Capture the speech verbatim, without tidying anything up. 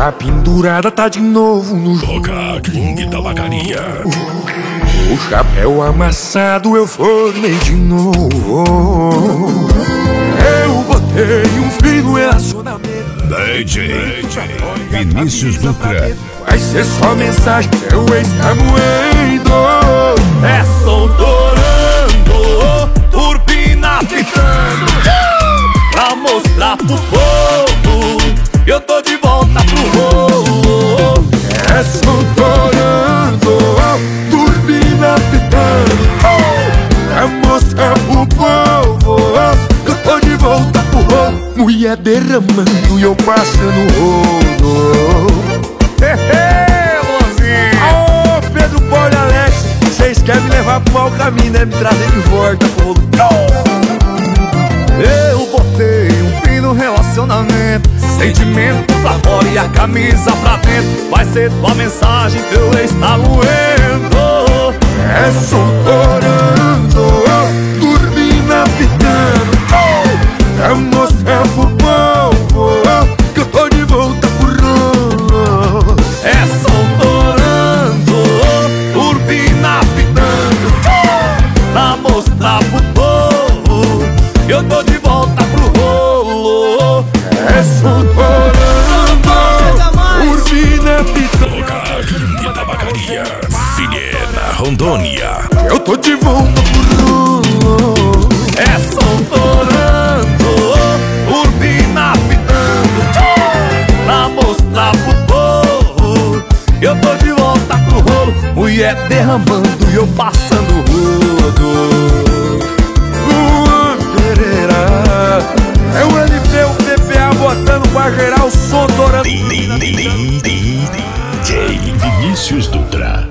A pendurada tá de novo no jogo. Toca King Tabacaria. O chapéu amassado eu formei de novo. Eu botei um fim no relacionamento. D J Vinícius Dutra. Vai ser só mensagem, seu ex tá moendo. É soltorando, turbina pitando, pra mostrar pro povo que eu tô de volta pro rolo. É soltorando, turbina pitando, pra mostrar pro povo que eu tô de volta pro rolo. Mulher derramando e eu passando rolo. Aô, Pedro, Paulo e Alex, vocês querem me levar pro mau caminho, né? Me trazer de volta pro rolo. Eu botei um fim no relacionamento, sentimento pra fora e a camisa pra dentro. Vai ser tua mensagem, teu ex tá moendo. É soltorando, turbina pitando, pra mostrar pro povo que eu tô de volta pro rolo. É soltorando, turbina pitando, pra mostrar pro povo que eu tô de volta pro rolo. É soltorando, turbina pitando, Toca King Tabacaria. Vilhena, Rondônia. eu tô de volta pro rolo. É soltorando, turbina pitando, pra mostrar pro povo que eu tô de volta pro rolo. Mulher derramando e eu passando rodo. Luan Pereira, é o L P, o P P A botando pra gerar o som torando. D J Vinícius Dutra.